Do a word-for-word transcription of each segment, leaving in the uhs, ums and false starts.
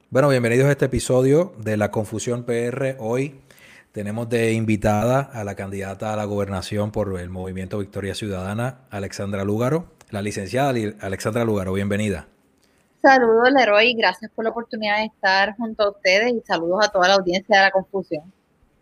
Bueno, bienvenidos a este episodio de La Confusión P R. Hoy tenemos de invitada a la candidata a la gobernación por el Movimiento Victoria Ciudadana, Alexandra Lúgaro. La licenciada Alexandra Lúgaro, bienvenida. Saludos, Leroy, y gracias por la oportunidad de estar junto a ustedes y saludos a toda la audiencia de La Confusión.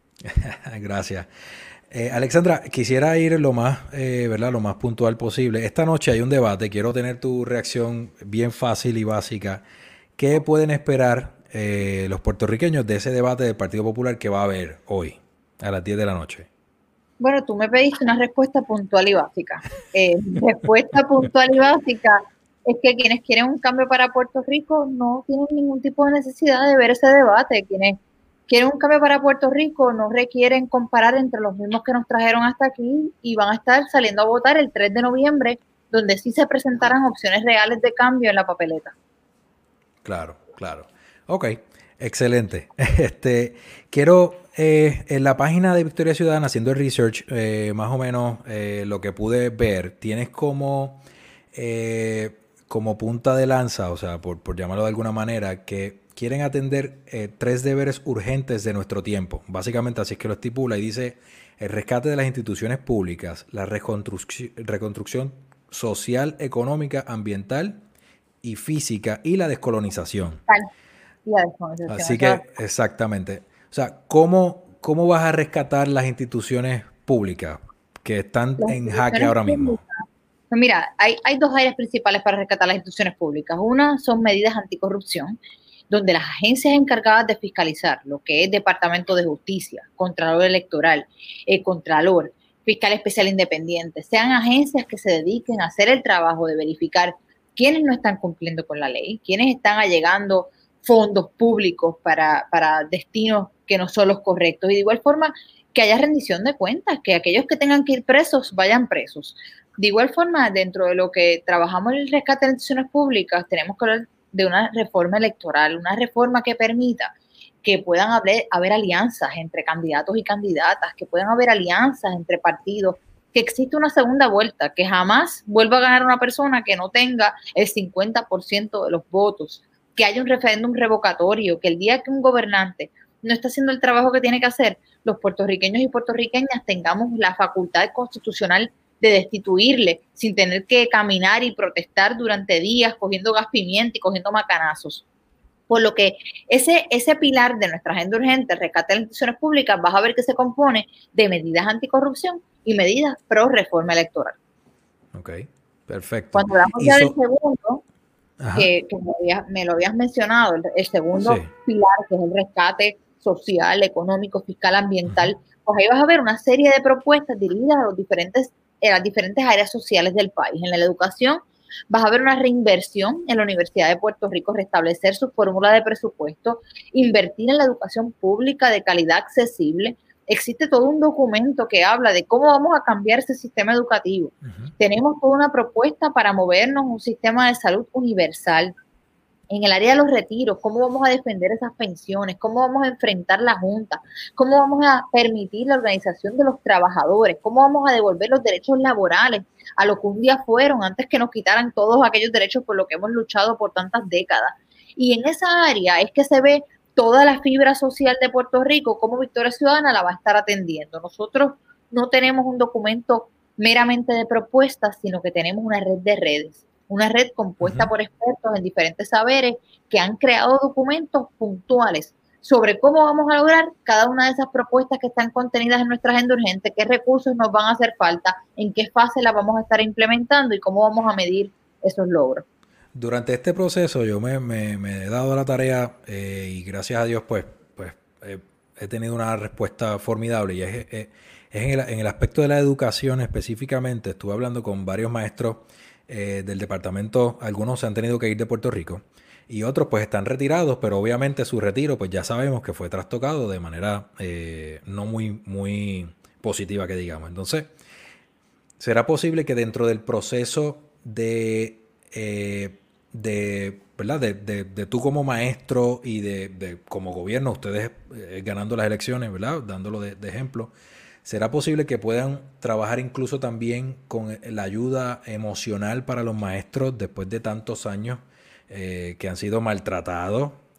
Gracias. Eh, Alexandra, quisiera ir lo más, eh, ¿verdad? Lo más puntual posible. Esta noche hay un debate, quiero tener tu reacción bien fácil y básica. ¿Qué pueden esperar eh, los puertorriqueños de ese debate del Partido Popular que va a haber hoy a las diez de la noche? Bueno, tú me pediste una respuesta puntual y básica. Eh, respuesta puntual y básica es que quienes quieren un cambio para Puerto Rico no tienen ningún tipo de necesidad de ver ese debate. Quienes quieren un cambio para Puerto Rico no requieren comparar entre los mismos que nos trajeron hasta aquí y van a estar saliendo a votar el tres de noviembre, donde sí se presentarán opciones reales de cambio en la papeleta. Claro, claro. Ok, excelente. Este, quiero, eh, en la página de Victoria Ciudadana, haciendo el research, eh, más o menos eh, lo que pude ver, tienes como, eh, como punta de lanza, o sea, por, por llamarlo de alguna manera, que quieren atender eh, tres deberes urgentes de nuestro tiempo. Básicamente así es que lo estipula y dice el rescate de las instituciones públicas, la reconstrucción, reconstrucción social, económica, ambiental y física y la descolonización. Y la descolonización. Así que, exactamente. O sea, ¿cómo, cómo vas a rescatar las instituciones públicas que están Las en jaque instituciones ahora mismo? públicas. Pues mira, hay, hay dos áreas principales para rescatar las instituciones públicas. Una son medidas anticorrupción, donde las agencias encargadas de fiscalizar lo que es Departamento de Justicia, Contralor Electoral, eh, Contralor, Fiscal Especial Independiente, sean agencias que se dediquen a hacer el trabajo de verificar quiénes no están cumpliendo con la ley, quiénes están allegando fondos públicos para, para destinos que no son los correctos. Y de igual forma, que haya rendición de cuentas, que aquellos que tengan que ir presos vayan presos. De igual forma, dentro de lo que trabajamos en el rescate de instituciones públicas, tenemos que hablar de una reforma electoral, una reforma que permita que puedan haber, haber alianzas entre candidatos y candidatas, que puedan haber alianzas entre partidos, que existe una segunda vuelta, que jamás vuelva a ganar una persona que no tenga el cincuenta por ciento de los votos, que haya un referéndum revocatorio, que el día que un gobernante no está haciendo el trabajo que tiene que hacer, los puertorriqueños y puertorriqueñas tengamos la facultad constitucional de destituirle sin tener que caminar y protestar durante días cogiendo gas pimienta y cogiendo macanazos. Por lo que ese, ese pilar de nuestra agenda urgente, el rescate de las instituciones públicas, vas a ver que se compone de medidas anticorrupción y medidas pro reforma electoral. Ok, perfecto. Cuando hablamos ya del segundo, Ajá. que, que me, habías, me lo habías mencionado, el, el segundo Sí. pilar, que es el rescate social, económico, fiscal, ambiental, uh-huh. Pues ahí vas a ver una serie de propuestas dirigidas a, los diferentes, a las diferentes áreas sociales del país. En la educación vas a ver una reinversión en la Universidad de Puerto Rico, restablecer su fórmula de presupuesto, invertir en la educación pública de calidad accesible. Existe todo un documento que habla de cómo vamos a cambiar ese sistema educativo. Uh-huh. Tenemos toda una propuesta para movernos a un sistema de salud universal. En el área de los retiros, cómo vamos a defender esas pensiones, cómo vamos a enfrentar la Junta, cómo vamos a permitir la organización de los trabajadores, cómo vamos a devolver los derechos laborales a lo que un día fueron, antes que nos quitaran todos aquellos derechos por los que hemos luchado por tantas décadas. Y en esa área es que se ve toda la fibra social de Puerto Rico, cómo Victoria Ciudadana la va a estar atendiendo. Nosotros no tenemos un documento meramente de propuestas, sino que tenemos una red de redes. Una red compuesta uh-huh. por expertos en diferentes saberes que han creado documentos puntuales sobre cómo vamos a lograr cada una de esas propuestas que están contenidas en nuestra agenda urgente, qué recursos nos van a hacer falta, en qué fase las vamos a estar implementando y cómo vamos a medir esos logros. Durante este proceso yo me, me, me he dado la tarea eh, y gracias a Dios pues, pues eh, he tenido una respuesta formidable y es, es, es en, el, en el aspecto de la educación específicamente. Estuve hablando con varios maestros Eh, del departamento. Algunos se han tenido que ir de Puerto Rico y otros pues están retirados, pero obviamente su retiro pues ya sabemos que fue trastocado de manera eh, no muy, muy positiva que digamos. Entonces, ¿será posible que dentro del proceso de, eh, de, ¿verdad? De, de, de tú como maestro y de, de como gobierno, ustedes eh, ganando las elecciones, ¿verdad? Dándolo de, de ejemplo, ¿será posible que puedan trabajar incluso también con la ayuda emocional para los maestros después de tantos años eh, que han sido maltratados,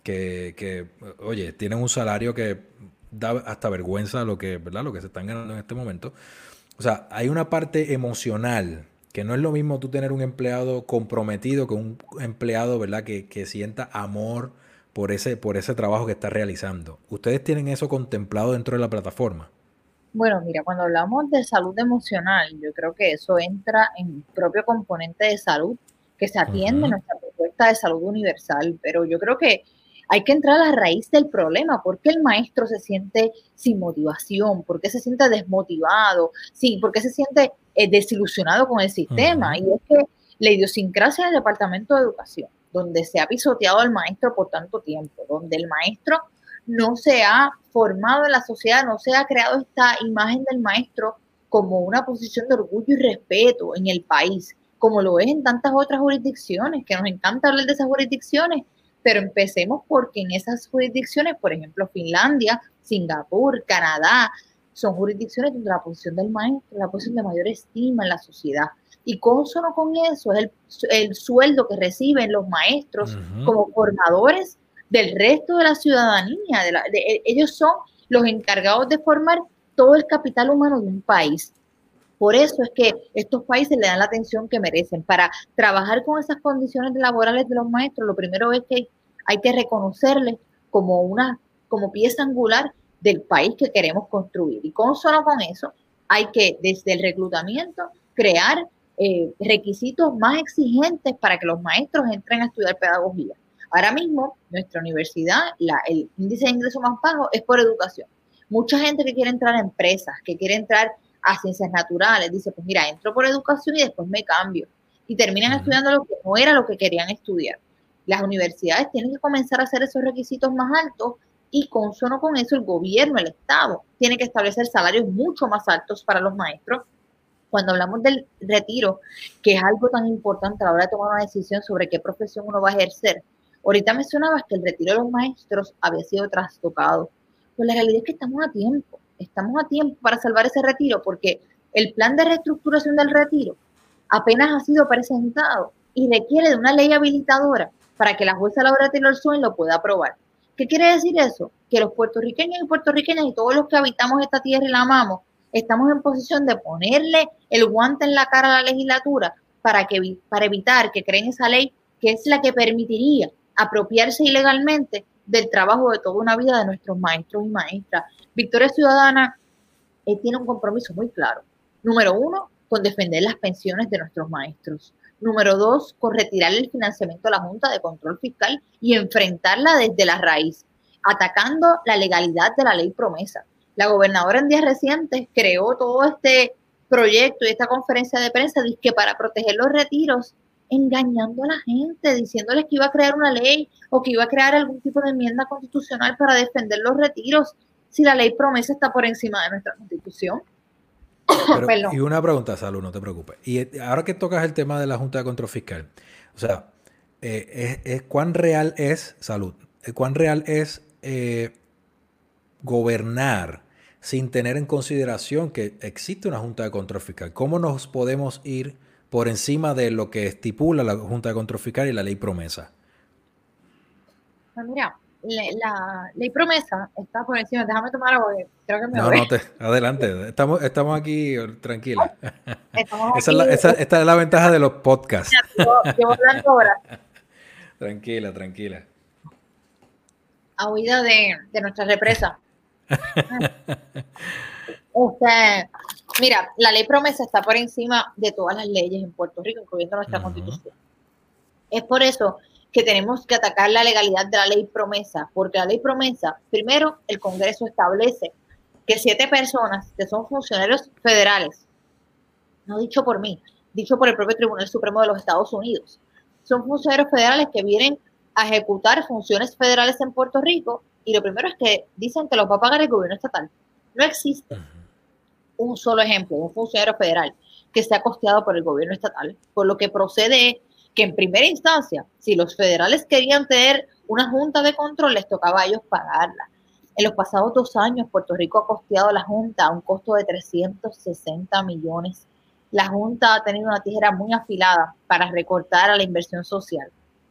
que, que, oye, tienen un salario que da hasta vergüenza lo que, ¿verdad? Lo que se están ganando en este momento. O sea, hay una parte emocional que no es lo mismo tú tener un empleado comprometido que un empleado, ¿verdad? Que, que sienta amor por ese, por ese trabajo que está realizando. ¿Ustedes tienen eso contemplado dentro de la plataforma? Bueno, mira, cuando hablamos de salud emocional, yo creo que eso entra en el propio componente de salud que se atiende en Ujú. nuestra propuesta de salud universal, pero yo creo que hay que entrar a la raíz del problema. ¿Por qué el maestro se siente sin motivación? ¿Por qué se siente desmotivado? Sí, ¿por qué se siente eh, desilusionado con el sistema? Ujú. Y es que la idiosincrasia del Departamento de Educación, donde se ha pisoteado al maestro por tanto tiempo, donde el maestro no se ha formado en la sociedad, no se ha creado esta imagen del maestro como una posición de orgullo y respeto en el país, como lo es en tantas otras jurisdicciones, que nos encanta hablar de esas jurisdicciones, pero empecemos porque en esas jurisdicciones, por ejemplo, Finlandia, Singapur, Canadá, son jurisdicciones donde la posición del maestro es la posición de mayor estima en la sociedad. Y consono con eso es el, el sueldo que reciben los maestros Ujú. como formadores del resto de la ciudadanía. De la, de, ellos son los encargados de formar todo el capital humano de un país. Por eso es que estos países le dan la atención que merecen. Para trabajar con esas condiciones laborales de los maestros, lo primero es que hay que reconocerles como una como pieza angular del país que queremos construir. Y con solo con eso, hay que, desde el reclutamiento, crear eh, requisitos más exigentes para que los maestros entren a estudiar pedagogía. Ahora mismo, nuestra universidad, la, el índice de ingreso más bajo es por educación. Mucha gente que quiere entrar a empresas, que quiere entrar a ciencias naturales, dice, pues mira, entro por educación y después me cambio. Y terminan Ujú. estudiando lo que no era lo que querían estudiar. Las universidades tienen que comenzar a hacer esos requisitos más altos y consono con eso el gobierno, el Estado, tiene que establecer salarios mucho más altos para los maestros. Cuando hablamos del retiro, que es algo tan importante a la hora de tomar una decisión sobre qué profesión uno va a ejercer, ahorita mencionabas que el retiro de los maestros había sido trastocado. Pues la realidad es que estamos a tiempo, estamos a tiempo para salvar ese retiro, porque el plan de reestructuración del retiro apenas ha sido presentado y requiere de una ley habilitadora para que la jueza Laura Taylor Swain lo pueda aprobar. ¿Qué quiere decir eso? Que los puertorriqueños y puertorriqueñas y todos los que habitamos esta tierra y la amamos, estamos en posición de ponerle el guante en la cara a la legislatura para, que, para evitar que creen esa ley que es la que permitiría apropiarse ilegalmente del trabajo de toda una vida de nuestros maestros y maestras. Victoria Ciudadana eh, tiene un compromiso muy claro. Número uno, con defender las pensiones de nuestros maestros. Número dos, con retirar el financiamiento a la Junta de Control Fiscal y enfrentarla desde la raíz, atacando la legalidad de la ley promesa. La gobernadora en días recientes creó todo este proyecto y esta conferencia de prensa que para proteger los retiros, engañando a la gente, diciéndoles que iba a crear una ley o que iba a crear algún tipo de enmienda constitucional para defender los retiros, si la ley promesa está por encima de nuestra constitución. Pero, y Perdón. una pregunta, Salud, no te preocupes. Y eh, ahora que tocas el tema de la Junta de Control Fiscal, o sea, eh, es, es cuán real es, Salud, eh, cuán real es eh, gobernar sin tener en consideración que existe una Junta de Control Fiscal. ¿Cómo nos podemos ir por encima de lo que estipula la Junta de Control Fiscal y la ley promesa? Pues mira, la, la ley promesa está por encima. Déjame tomar agua, creo que me No, voy. no, te, adelante. Estamos, estamos aquí, tranquila. Estamos Esa es aquí, la, esa, esta es la ventaja de los podcasts. llevo, llevo hablando horas Tranquila, tranquila. a huida de, de nuestra represa. Este, mira, la ley promesa está por encima de todas las leyes en Puerto Rico, incluyendo nuestra Uh -huh. constitución. Es por eso que tenemos que atacar la legalidad de la ley promesa, porque la ley promesa, primero, el Congreso establece que siete personas que son funcionarios federales, no dicho por mí, dicho por el propio Tribunal Supremo de los Estados Unidos, son funcionarios federales que vienen a ejecutar funciones federales en Puerto Rico y lo primero es que dicen que los va a pagar el gobierno estatal. No existe Uh -huh. un solo ejemplo de un funcionario federal que sea costeado por el gobierno estatal, por lo que procede que en primera instancia, si los federales querían tener una junta de control, les tocaba a ellos pagarla. En los pasados dos años, Puerto Rico ha costeado a la Junta a un costo de trescientos sesenta millones. La Junta ha tenido una tijera muy afilada para recortar a la inversión social.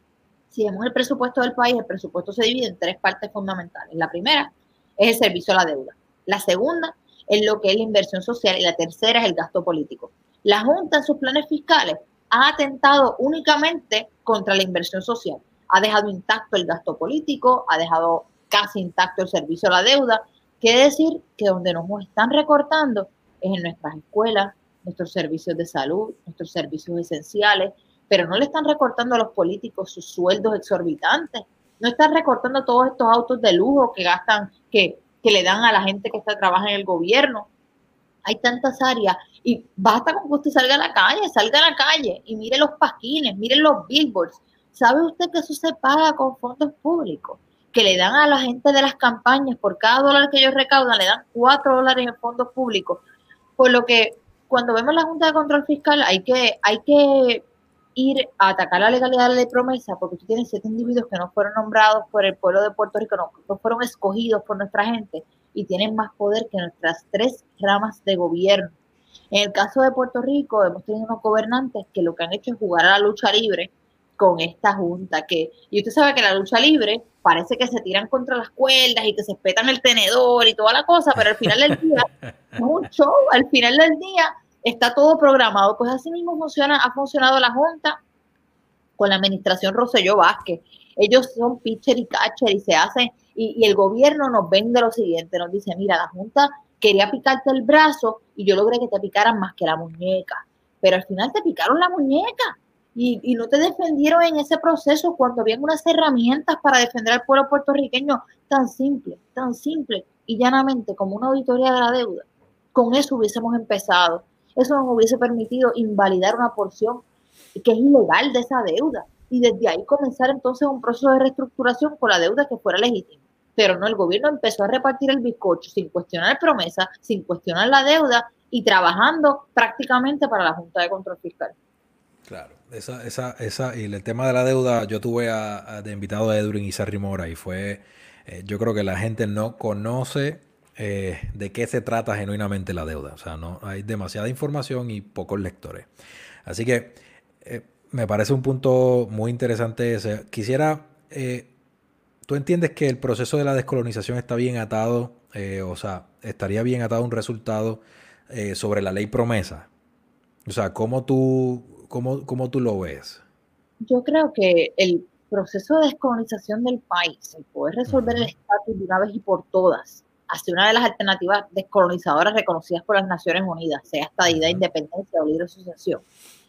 Si vemos el presupuesto del país, el presupuesto se divide en tres partes fundamentales. La primera es el servicio a la deuda. La segunda es lo que es la inversión social y la tercera es el gasto político. La Junta en sus planes fiscales ha atentado únicamente contra la inversión social. Ha dejado intacto el gasto político, ha dejado casi intacto el servicio a la deuda. Quiere decir que donde nos están recortando es en nuestras escuelas, nuestros servicios de salud, nuestros servicios esenciales, pero no le están recortando a los políticos sus sueldos exorbitantes, no están recortando todos estos autos de lujo que gastan, que, que le dan a la gente que está, trabaja en el gobierno. Hay tantas áreas y basta con que usted salga a la calle, salga a la calle y mire los pasquines, mire los billboards. ¿Sabe usted que eso se paga con fondos públicos? Que le dan a la gente de las campañas, por cada dólar que ellos recaudan, le dan cuatro dólares en fondos públicos. Por lo que cuando vemos la Junta de Control Fiscal hay que, hay que ir a atacar la legalidad de la ley promesa, porque tú tienes siete individuos que no fueron nombrados por el pueblo de Puerto Rico, no, no fueron escogidos por nuestra gente y tienen más poder que nuestras tres ramas de gobierno. En el caso de Puerto Rico hemos tenido unos gobernantes que lo que han hecho es jugar a la lucha libre con esta junta, que, y usted sabe que la lucha libre parece que se tiran contra las cuerdas y que se espetan el tenedor y toda la cosa, pero al final del día es un show, al final del día está todo programado. Pues así mismo funciona, ha funcionado la Junta con la administración Rosselló Vázquez. Ellos son pitcher y catcher y se hacen, y, y el gobierno nos vende lo siguiente, nos dice, mira, la Junta quería picarte el brazo y yo logré que te picaran más que la muñeca, pero al final te picaron la muñeca y, y no te defendieron en ese proceso cuando habían unas herramientas para defender al pueblo puertorriqueño tan simple, tan simple y llanamente como una auditoría de la deuda. Con eso hubiésemos empezado. Eso nos hubiese permitido invalidar una porción que es ilegal de esa deuda y desde ahí comenzar entonces un proceso de reestructuración con la deuda que fuera legítima. Pero no, el gobierno empezó a repartir el bizcocho sin cuestionar promesa, sin cuestionar la deuda y trabajando prácticamente para la Junta de Control Fiscal. Claro, esa, esa, esa, y el tema de la deuda, yo tuve a, a de invitado a Edwin Izarry Mora y fue, eh, yo creo que la gente no conoce eh, de qué se trata genuinamente la deuda. O sea, no hay demasiada información y pocos lectores. Así que eh, me parece un punto muy interesante ese. Quisiera, eh, ¿tú entiendes que el proceso de la descolonización está bien atado, eh, o sea, estaría bien atado a un resultado eh, sobre la ley promesa? O sea, ¿cómo tú, cómo, cómo tú lo ves? Yo creo que el proceso de descolonización del país, el poder resolver uh-huh. el estatus de una vez y por todas, hacia una de las alternativas descolonizadoras reconocidas por las Naciones Unidas, sea estadidad, uh-huh. independencia o libre asociación,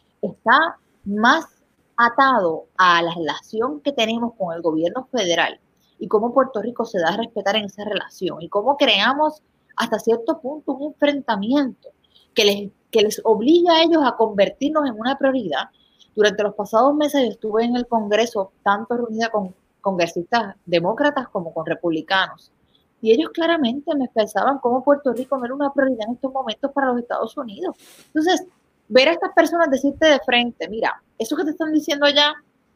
está más atado a la relación que tenemos con el gobierno federal y cómo Puerto Rico se da a respetar en esa relación y cómo creamos hasta cierto punto un enfrentamiento que les, que les obliga a ellos a convertirnos en una prioridad. Durante los pasados meses yo estuve en el Congreso, tanto reunida con congresistas demócratas como con republicanos, y ellos claramente me expresaban cómo Puerto Rico no era una prioridad en estos momentos para los Estados Unidos. Entonces, ver a estas personas decirte de frente, mira, eso que te están diciendo allá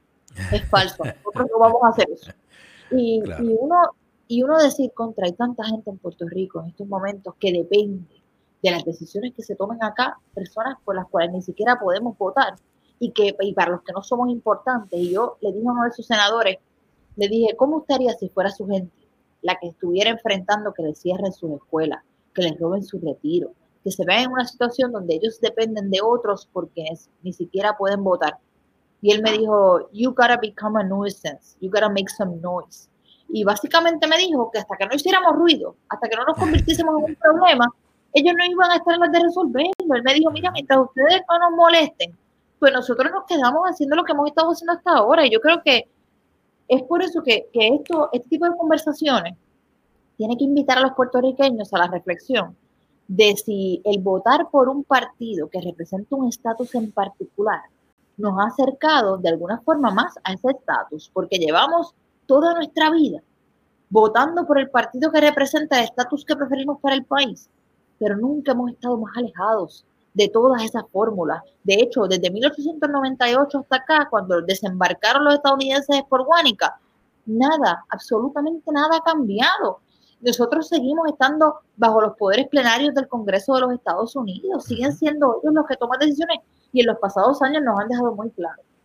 es falso, nosotros no vamos a hacer eso. Y, claro. y, uno, y uno decir contra, hay tanta gente en Puerto Rico en estos momentos que depende de las decisiones que se tomen acá, personas por las cuales ni siquiera podemos votar, y que y para los que no somos importantes. Y yo le dije a uno de sus senadores, le dije, ¿cómo usted haría si fuera su gente la que estuviera enfrentando que le cierren sus escuelas, que les roben su retiro, que se vean en una situación donde ellos dependen de otros porque es, ni siquiera pueden votar? Y él me dijo, you gotta become a nuisance, you gotta make some noise. Y básicamente me dijo que hasta que no hiciéramos ruido, hasta que no nos convirtiésemos en un problema, ellos no iban a estar en las de resolverlo. Él me dijo, mira, mientras ustedes no nos molesten, pues nosotros nos quedamos haciendo lo que hemos estado haciendo hasta ahora. Y yo creo que es por eso que, que esto, este tipo de conversaciones tiene que invitar a los puertorriqueños a la reflexión de si el votar por un partido que representa un estatus en particular nos ha acercado de alguna forma más a ese estatus, porque llevamos toda nuestra vida votando por el partido que representa el estatus que preferimos para el país, pero nunca hemos estado más alejados de todas esas fórmulas. De hecho, desde mil ochocientos noventa y ocho hasta acá, cuando desembarcaron los estadounidenses por Guánica, nada, absolutamente nada ha cambiado. Nosotros seguimos estando bajo los poderes plenarios del Congreso de los Estados Unidos, siguen siendo ellos los que toman decisiones y en los pasados años nos han dejado muy claro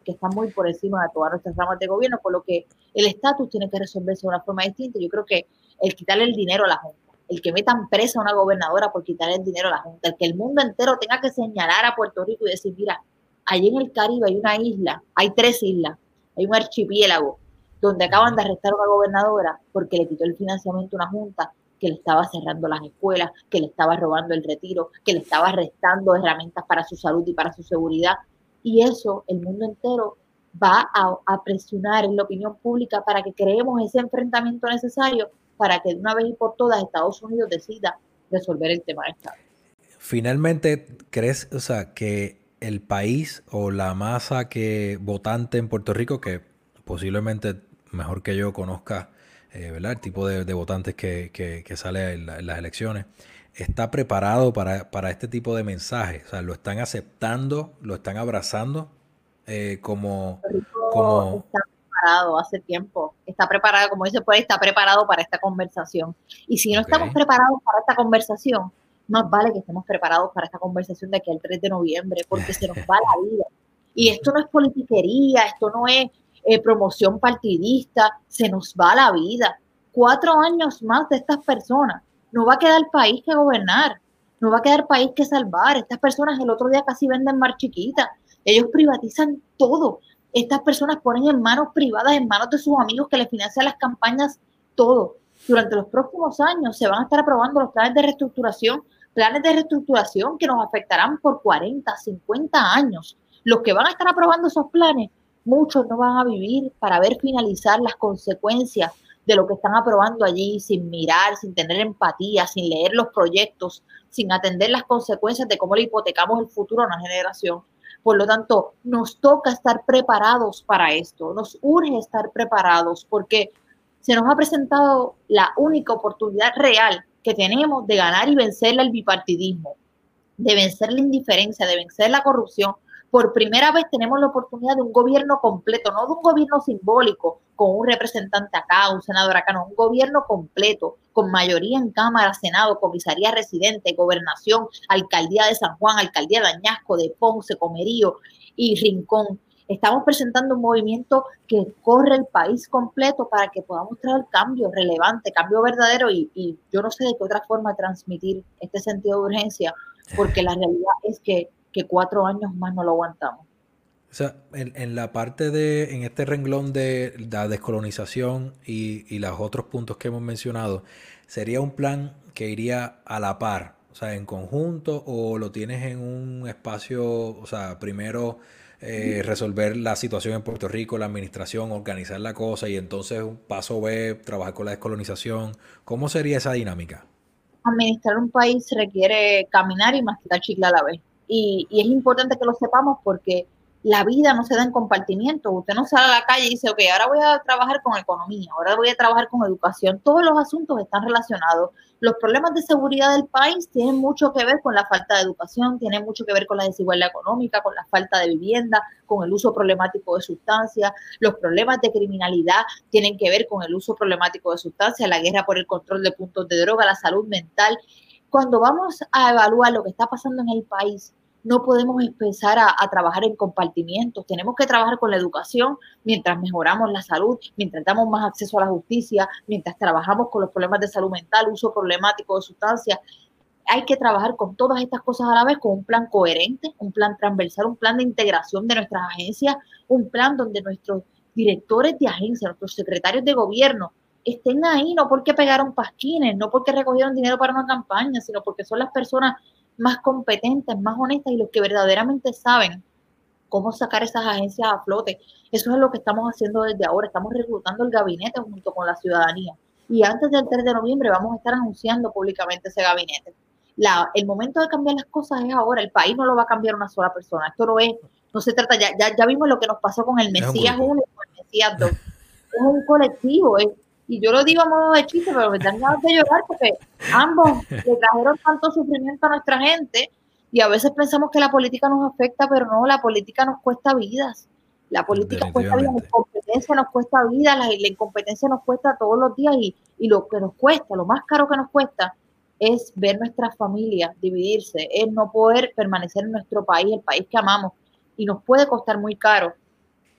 que están muy por encima de todas nuestras ramas de gobierno, por lo que el estatus tiene que resolverse de una forma distinta. Yo creo que el quitarle el dinero a la Junta, el que metan presa a una gobernadora por quitarle el dinero a la Junta, el que el mundo entero tenga que señalar a Puerto Rico y decir, mira, allí en el Caribe hay una isla, hay tres islas, hay un archipiélago, donde acaban de arrestar a una gobernadora porque le quitó el financiamiento a una Junta que le estaba cerrando las escuelas, que le estaba robando el retiro, que le estaba restando herramientas para su salud y para su seguridad. Y eso el mundo entero va a, a presionar en la opinión pública para que creemos ese enfrentamiento necesario para que de una vez y por todas Estados Unidos decida resolver el tema de Estado. Finalmente, ¿crees, o sea, que el país o la masa que votante en Puerto Rico, que posiblemente mejor que yo conozca, eh, ¿verdad?, el tipo de, de votantes que, que, que sale en, la, en, las elecciones, está preparado para, para este tipo de mensajes? O sea, ¿lo están aceptando, lo están abrazando eh, como, como... Está preparado hace tiempo, está preparado, como dice, pues está preparado para esta conversación. Y si no okay. estamos preparados para esta conversación, más vale que estemos preparados para esta conversación de aquí al tres de noviembre, porque se nos va la vida. Y esto no es politiquería, esto no es eh, promoción partidista, se nos va la vida. Cuatro años más de estas personas. No va a quedar país que gobernar, no va a quedar país que salvar. Estas personas el otro día casi venden mar chiquita. Ellos privatizan todo. Estas personas ponen en manos privadas, en manos de sus amigos que les financian las campañas, todo. Durante los próximos años se van a estar aprobando los planes de reestructuración, planes de reestructuración que nos afectarán por cuarenta, cincuenta años. Los que van a estar aprobando esos planes, muchos no van a vivir para ver finalizar las consecuencias de lo que están aprobando allí, sin mirar, sin tener empatía, sin leer los proyectos, sin atender las consecuencias de cómo le hipotecamos el futuro a una generación. Por lo tanto, nos toca estar preparados para esto, nos urge estar preparados porque se nos ha presentado la única oportunidad real que tenemos de ganar y vencer el bipartidismo, de vencer la indiferencia, de vencer la corrupción. Por primera vez tenemos la oportunidad de un gobierno completo, no de un gobierno simbólico, con un representante acá, un senador acá, no, un gobierno completo, con mayoría en Cámara, Senado, Comisaría Residente, Gobernación, Alcaldía de San Juan, Alcaldía de Añasco, de Ponce, Comerío y Rincón. Estamos presentando un movimiento que corre el país completo para que podamos traer cambio relevante, cambio verdadero y, y yo no sé de qué otra forma transmitir este sentido de urgencia, porque la realidad es que, que cuatro años más no lo aguantamos. O sea, en, en la parte de, en este renglón de la descolonización y, y los otros puntos que hemos mencionado, ¿sería un plan que iría a la par, o sea, en conjunto, o lo tienes en un espacio, o sea, primero eh, resolver la situación en Puerto Rico, la administración, organizar la cosa y entonces un paso B, trabajar con la descolonización? ¿Cómo sería esa dinámica? Administrar un país requiere caminar y masticar chicle a la vez. Y, y es importante que lo sepamos porque la vida no se da en compartimiento. Usted no sale a la calle y dice, ok, ahora voy a trabajar con economía, ahora voy a trabajar con educación. Todos los asuntos están relacionados. Los problemas de seguridad del país tienen mucho que ver con la falta de educación, tienen mucho que ver con la desigualdad económica, con la falta de vivienda, con el uso problemático de sustancias. Los problemas de criminalidad tienen que ver con el uso problemático de sustancias, la guerra por el control de puntos de droga, la salud mental. Cuando vamos a evaluar lo que está pasando en el país, no podemos empezar a, a trabajar en compartimientos. Tenemos que trabajar con la educación mientras mejoramos la salud, mientras damos más acceso a la justicia, mientras trabajamos con los problemas de salud mental, uso problemático de sustancias. Hay que trabajar con todas estas cosas a la vez, con un plan coherente, un plan transversal, un plan de integración de nuestras agencias, un plan donde nuestros directores de agencia, nuestros secretarios de gobierno estén ahí, no porque pegaron pasquines, no porque recogieron dinero para una campaña, sino porque son las personas más competentes, más honestas y los que verdaderamente saben cómo sacar esas agencias a flote. Eso es lo que estamos haciendo desde ahora. Estamos reclutando el gabinete junto con la ciudadanía. Y antes del tres de noviembre vamos a estar anunciando públicamente ese gabinete. La, el momento de cambiar las cosas es ahora. El país no lo va a cambiar una sola persona. Esto no es, no se trata, ya, ya, ya vimos lo que nos pasó con el Mesías uno y con el Mesías dos. Es un colectivo, es y yo lo digo a modo de chiste, pero me dan ganas de llorar porque ambos le trajeron tanto sufrimiento a nuestra gente y a veces pensamos que la política nos afecta, pero no, la política nos cuesta vidas. La política cuesta vidas, la incompetencia nos cuesta vidas, la, la incompetencia nos cuesta todos los días y, y lo que nos cuesta, lo más caro que nos cuesta es ver nuestras familias dividirse, es no poder permanecer en nuestro país, el país que amamos, y nos puede costar muy caro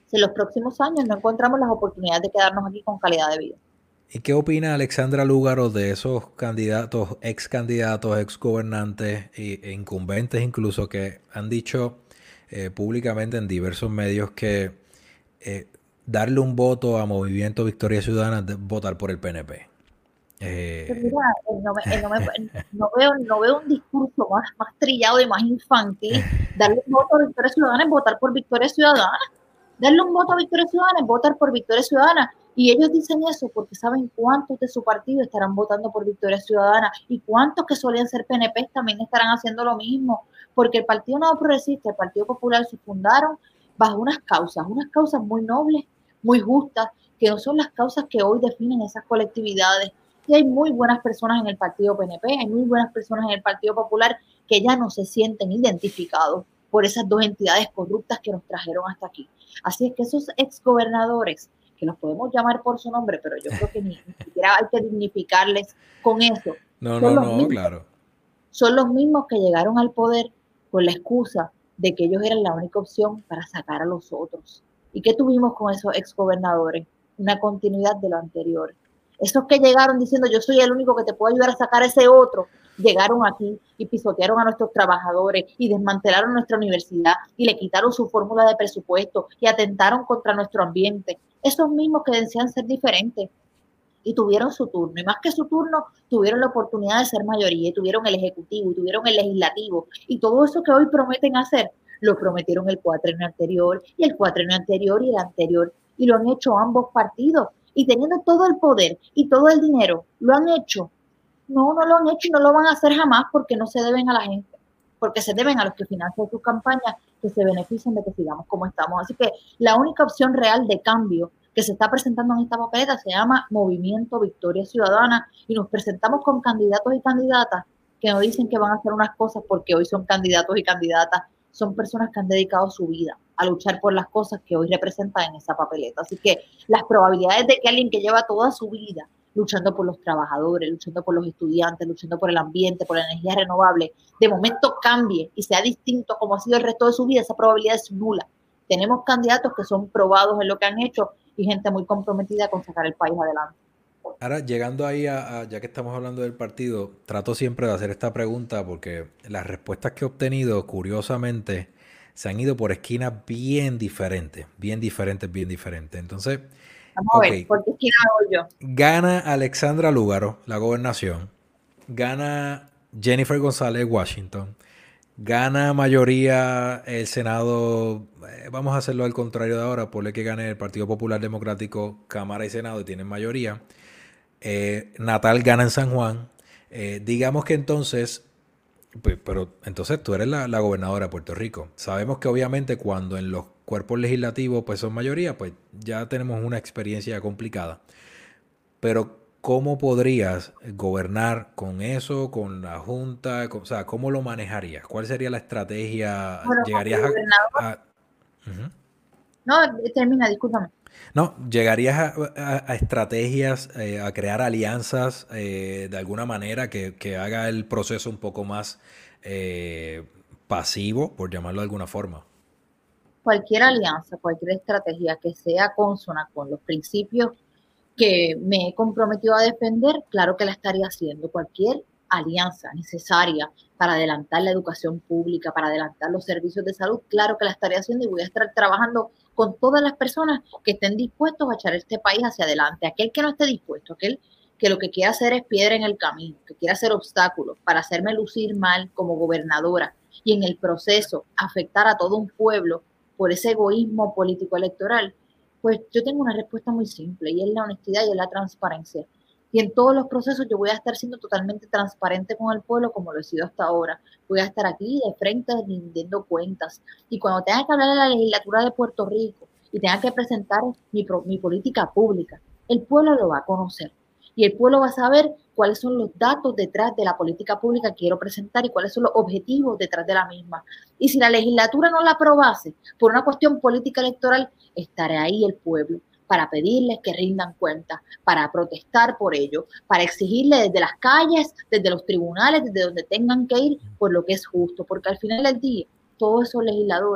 si en los próximos años no encontramos las oportunidades de quedarnos aquí con calidad de vida. ¿Y qué opina Alexandra Lúgaro de esos candidatos, ex candidatos, ex gobernantes e incumbentes incluso que han dicho eh, públicamente en diversos medios que eh, darle un voto a Movimiento Victoria Ciudadana es votar por el P N P? Eh... Pues mira, no, me, no, me, no, veo, no veo un discurso más, más trillado y más infantil. Darle un voto a Victoria Ciudadana es votar por Victoria Ciudadana. Darle un voto a Victoria Ciudadana es votar por Victoria Ciudadana. Y ellos dicen eso porque saben cuántos de su partido estarán votando por Victoria Ciudadana y cuántos que solían ser P N P también estarán haciendo lo mismo. Porque el Partido Nuevo Progresista, el Partido Popular, se fundaron bajo unas causas, unas causas muy nobles, muy justas, que no son las causas que hoy definen esas colectividades. Y hay muy buenas personas en el Partido P N P, hay muy buenas personas en el Partido Popular que ya no se sienten identificados por esas dos entidades corruptas que nos trajeron hasta aquí. Así es que esos exgobernadores, que los podemos llamar por su nombre, pero yo creo que ni, ni siquiera hay que dignificarles con eso. No, no, no, mismos, claro. Son los mismos que llegaron al poder con la excusa de que ellos eran la única opción para sacar a los otros. ¿Y qué tuvimos con esos exgobernadores? Una continuidad de lo anterior. Esos que llegaron diciendo yo soy el único que te puedo ayudar a sacar a ese otro, llegaron aquí y pisotearon a nuestros trabajadores y desmantelaron nuestra universidad y le quitaron su fórmula de presupuesto y atentaron contra nuestro ambiente. Esos mismos que decían ser diferentes y tuvieron su turno, y más que su turno, tuvieron la oportunidad de ser mayoría, y tuvieron el ejecutivo, y tuvieron el legislativo, y todo eso que hoy prometen hacer, lo prometieron el cuatrenio anterior, y el cuatrenio anterior, y el anterior, y lo han hecho ambos partidos, y teniendo todo el poder, y todo el dinero, lo han hecho. No, no lo han hecho y no lo van a hacer jamás porque no se deben a la gente, porque se deben a los que financian sus campañas, que se benefician de que sigamos como estamos. Así que la única opción real de cambio que se está presentando en esta papeleta se llama Movimiento Victoria Ciudadana y nos presentamos con candidatos y candidatas que nos dicen que van a hacer unas cosas porque hoy son candidatos y candidatas, son personas que han dedicado su vida a luchar por las cosas que hoy representan en esa papeleta. Así que las probabilidades de que alguien que lleva toda su vida luchando por los trabajadores, luchando por los estudiantes, luchando por el ambiente, por la energía renovable, de momento cambie y sea distinto como ha sido el resto de su vida, esa probabilidad es nula. Tenemos candidatos que son probados en lo que han hecho y gente muy comprometida con sacar el país adelante. Ahora, llegando ahí, a, a, ya que estamos hablando del partido, trato siempre de hacer esta pregunta porque las respuestas que he obtenido, curiosamente, se han ido por esquinas bien diferentes, bien diferentes, bien diferentes. Entonces, vamos okay. a ver, ¿por qué esquina hago yo? Gana Alexandra Lúgaro la gobernación, gana Jennifer González Washington, gana mayoría el Senado, eh, vamos a hacerlo al contrario de ahora, ponle que gane el Partido Popular Democrático, Cámara y Senado y tienen mayoría. Eh, Natal gana en San Juan. Eh, digamos que entonces, pues, pero entonces tú eres la, la gobernadora de Puerto Rico. Sabemos que obviamente cuando en los cuerpos legislativos pues son mayoría, pues ya tenemos una experiencia complicada. Pero ¿cómo podrías gobernar con eso, con la Junta? Con, o sea, ¿cómo lo manejarías? ¿Cuál sería la estrategia? Bueno, ¿Llegarías a...? a uh-huh. No, termina, discúlpame. No, ¿llegarías a, a, a estrategias, eh, a crear alianzas eh, de alguna manera que, que haga el proceso un poco más eh, pasivo, por llamarlo de alguna forma? Cualquier alianza, cualquier estrategia que sea consona con los principios que me he comprometido a defender, claro que la estaría haciendo. Cualquier alianza necesaria para adelantar la educación pública, para adelantar los servicios de salud, claro que la estaría haciendo y voy a estar trabajando con todas las personas que estén dispuestos a echar este país hacia adelante. Aquel que no esté dispuesto, aquel que lo que quiera hacer es piedra en el camino, que quiera hacer obstáculos para hacerme lucir mal como gobernadora y en el proceso afectar a todo un pueblo por ese egoísmo político electoral, pues yo tengo una respuesta muy simple y es la honestidad y es la transparencia. Y en todos los procesos yo voy a estar siendo totalmente transparente con el pueblo como lo he sido hasta ahora. Voy a estar aquí de frente rindiendo cuentas. Y cuando tenga que hablar de la legislatura de Puerto Rico y tenga que presentar mi, mi política pública, el pueblo lo va a conocer. Y el pueblo va a saber cuáles son los datos detrás de la política pública que quiero presentar y cuáles son los objetivos detrás de la misma. Y si la legislatura no la aprobase por una cuestión política electoral, estaré ahí el pueblo para pedirles que rindan cuentas, para protestar por ello, para exigirle desde las calles, desde los tribunales, desde donde tengan que ir, por lo que es justo, porque al final del día, todos esos legisladores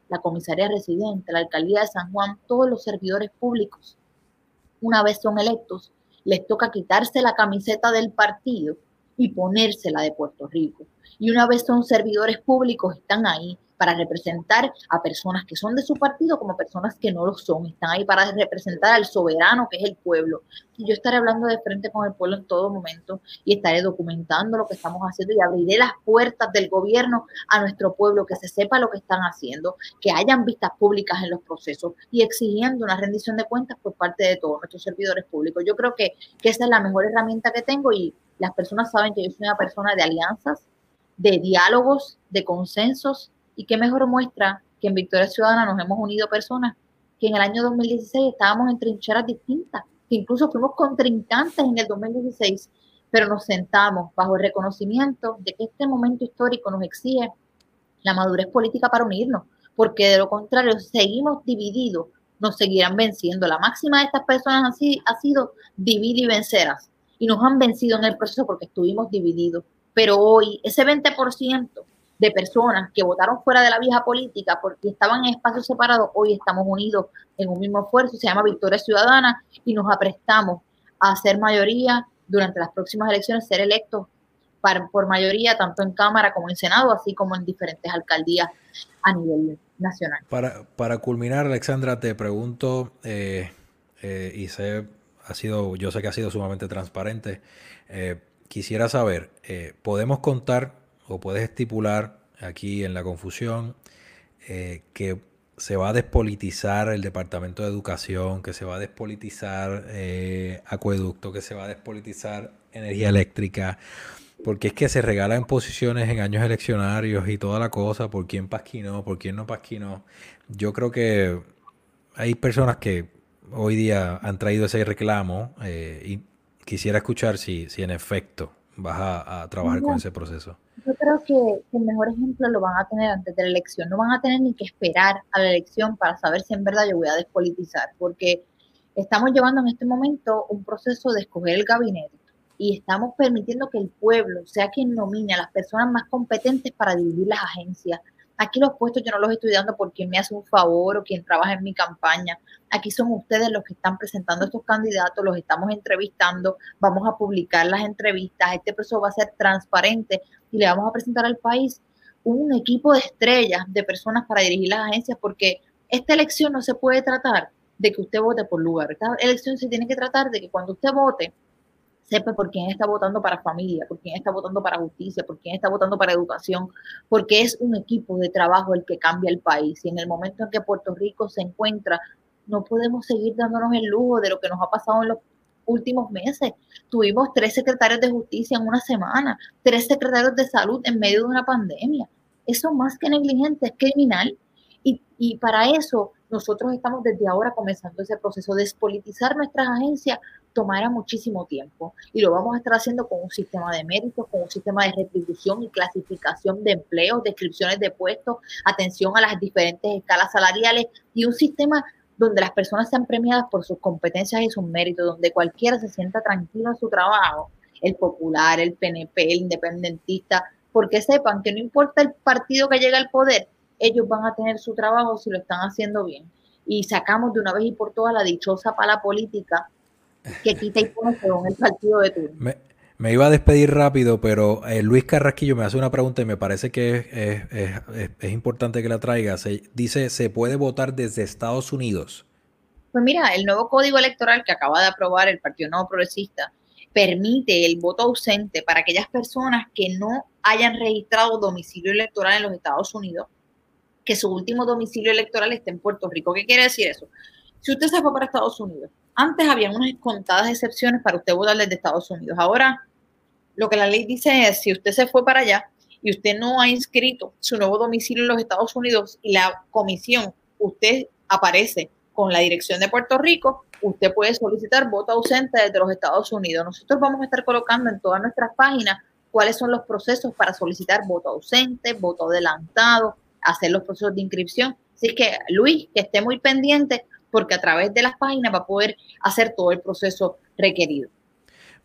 la comisaría residente, la alcaldía de San Juan, todos los servidores públicos, una vez son electos, les toca quitarse la camiseta del partido y ponérsela de Puerto Rico. Y una vez son servidores públicos, están ahí para representar a personas que son de su partido como personas que no lo son. Están ahí para representar al soberano que es el pueblo. Y yo estaré hablando de frente con el pueblo en todo momento y estaré documentando lo que estamos haciendo y abriré las puertas del gobierno a nuestro pueblo, que se sepa lo que están haciendo, que hayan vistas públicas en los procesos y exigiendo una rendición de cuentas por parte de todos nuestros servidores públicos. Yo creo que, que esa es la mejor herramienta que tengo y las personas saben que yo soy una persona de alianzas, de diálogos, de consensos, y qué mejor muestra que en Victoria Ciudadana nos hemos unido personas que en el año dos mil dieciséis estábamos en trincheras distintas, que incluso fuimos contrincantes en el dos mil dieciséis, pero nos sentamos bajo el reconocimiento de que este momento histórico nos exige la madurez política para unirnos, porque de lo contrario, si seguimos divididos, nos seguirán venciendo. La máxima de estas personas así ha sido dividir y vencerás, y nos han vencido en el proceso porque estuvimos divididos. Pero hoy, ese veinte por ciento de personas que votaron fuera de la vieja política porque estaban en espacios separados, hoy estamos unidos en un mismo esfuerzo, se llama Victoria Ciudadana, y nos aprestamos a ser mayoría durante las próximas elecciones, ser electos para, por mayoría, tanto en Cámara como en Senado, así como en diferentes alcaldías a nivel nacional. Para, para culminar, Alexandra, te pregunto, eh, eh, y sé, ha sido, yo sé que ha sido sumamente transparente, eh, quisiera saber, eh, ¿podemos contar o puedes estipular aquí en la confusión eh, que se va a despolitizar el Departamento de Educación, que se va a despolitizar eh, acueducto, que se va a despolitizar energía eléctrica, porque es que se regalan posiciones en años eleccionarios y toda la cosa, por quién pasquinó, por quién no pasquinó? Yo creo que hay personas que hoy día han traído ese reclamo eh, y quisiera escuchar si, si en efecto vas a, a trabajar con ese proceso. Yo creo que, que el mejor ejemplo lo van a tener antes de la elección. No van a tener ni que esperar a la elección para saber si en verdad yo voy a despolitizar, porque estamos llevando en este momento un proceso de escoger el gabinete y estamos permitiendo que el pueblo sea quien nomine a las personas más competentes para dirigir las agencias. Aquí los puestos yo no los estoy dando por quien me hace un favor o quien trabaja en mi campaña. Aquí son ustedes los que están presentando a estos candidatos, los estamos entrevistando, vamos a publicar las entrevistas, este proceso va a ser transparente y le vamos a presentar al país un equipo de estrellas, de personas para dirigir las agencias, porque esta elección no se puede tratar de que usted vote por lugar. Esta elección se tiene que tratar de que cuando usted vote, sepa por quién está votando para familia, por quién está votando para justicia, por quién está votando para educación, porque es un equipo de trabajo el que cambia el país. Y en el momento en que Puerto Rico se encuentra, no podemos seguir dándonos el lujo de lo que nos ha pasado en los últimos meses. Tuvimos tres secretarios de justicia en una semana, tres secretarios de salud en medio de una pandemia. Eso más que negligente, es criminal. Y, y para eso nosotros estamos desde ahora comenzando ese proceso. Despolitizar nuestras agencias tomará muchísimo tiempo y lo vamos a estar haciendo con un sistema de méritos, con un sistema de retribución y clasificación de empleos, descripciones de puestos, atención a las diferentes escalas salariales y un sistema donde las personas sean premiadas por sus competencias y sus méritos, donde cualquiera se sienta tranquilo en su trabajo, el popular, el P N P, el independentista, porque sepan que no importa el partido que llegue al poder, ellos van a tener su trabajo si lo están haciendo bien. Y sacamos de una vez y por todas la dichosa pala política que quita y pone según el partido de turno. Me, me iba a despedir rápido, pero eh, Luis Carrasquillo me hace una pregunta y me parece que es, es, es, es importante que la traiga. Se, dice, ¿se puede votar desde Estados Unidos? Pues mira, el nuevo código electoral que acaba de aprobar el Partido Nuevo Progresista permite el voto ausente para aquellas personas que no hayan registrado domicilio electoral en los Estados Unidos, que su último domicilio electoral esté en Puerto Rico. ¿Qué quiere decir eso? Si usted se fue para Estados Unidos, antes había unas contadas excepciones para usted votar desde Estados Unidos. Ahora, lo que la ley dice es, si usted se fue para allá y usted no ha inscrito su nuevo domicilio en los Estados Unidos y la comisión, usted aparece con la dirección de Puerto Rico, usted puede solicitar voto ausente desde los Estados Unidos. Nosotros vamos a estar colocando en todas nuestras páginas cuáles son los procesos para solicitar voto ausente, voto adelantado, hacer los procesos de inscripción. Así que, Luis, que esté muy pendiente, porque a través de las páginas va a poder hacer todo el proceso requerido.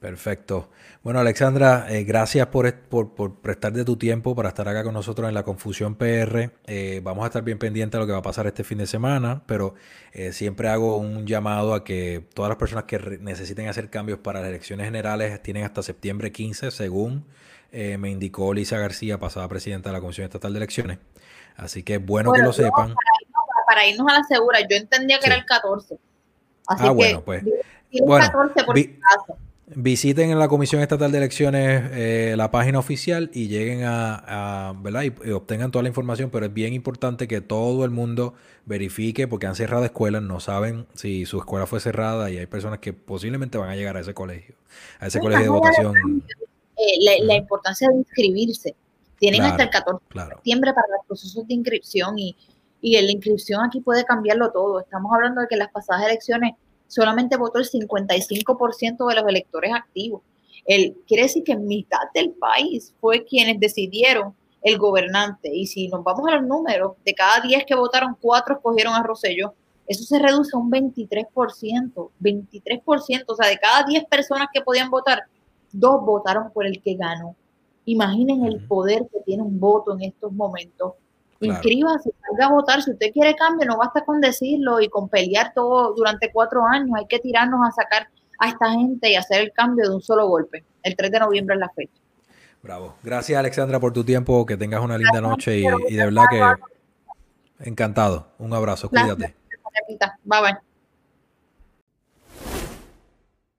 Perfecto. Bueno, Alexandra, eh, gracias por, est- por, por prestar de tu tiempo para estar acá con nosotros en la Confusión P R. Eh, vamos a estar bien pendientes de lo que va a pasar este fin de semana, pero eh, siempre hago un llamado a que todas las personas que re- necesiten hacer cambios para las elecciones generales tienen hasta septiembre quince, según eh, me indicó Lisa García, pasada presidenta de la Comisión Estatal de Elecciones. Así que es bueno que Bueno, lo yo sepan. para irnos, para irnos a la segura, yo entendía que era Sí. el catorce. Ah, Así bueno, que pues. yo el Bueno, catorce por si vi, acaso. visiten en la Comisión Estatal de Elecciones eh, la página oficial y lleguen a, a ¿verdad? Y, y obtengan toda la información, pero es bien importante que todo el mundo verifique porque han cerrado escuelas, no saben si su escuela fue cerrada y hay personas que posiblemente van a llegar a ese colegio, a ese No, y más colegio de allá de votación. eh, la, la Ujú. importancia de inscribirse. Tienen hasta el Claro, catorce de claro. septiembre para los procesos de inscripción y, y en la inscripción aquí puede cambiarlo todo. Estamos hablando de que en las pasadas elecciones solamente votó el cincuenta y cinco por ciento de los electores activos. El, quiere decir que mitad del país fue quienes decidieron el gobernante. Y si nos vamos a los números, de cada diez que votaron, cuatro escogieron a Rosselló. Eso se reduce a un veintitrés por ciento. veintitrés por ciento, o sea, de cada diez personas que podían votar, dos votaron por el que ganó. Imaginen el Ujú. poder que tiene un voto en estos momentos. Claro. Inscríbase, salga a votar. Si usted quiere cambio, no basta con decirlo y con pelear todo durante cuatro años. Hay que tirarnos a sacar a esta gente y hacer el cambio de un solo golpe. El tres de noviembre es la fecha. Bravo. Gracias, Alexandra, por tu tiempo. Que tengas una linda noche y, y de verdad que Gracias, encantado. Un abrazo. placer. Cuídate. Bye bye.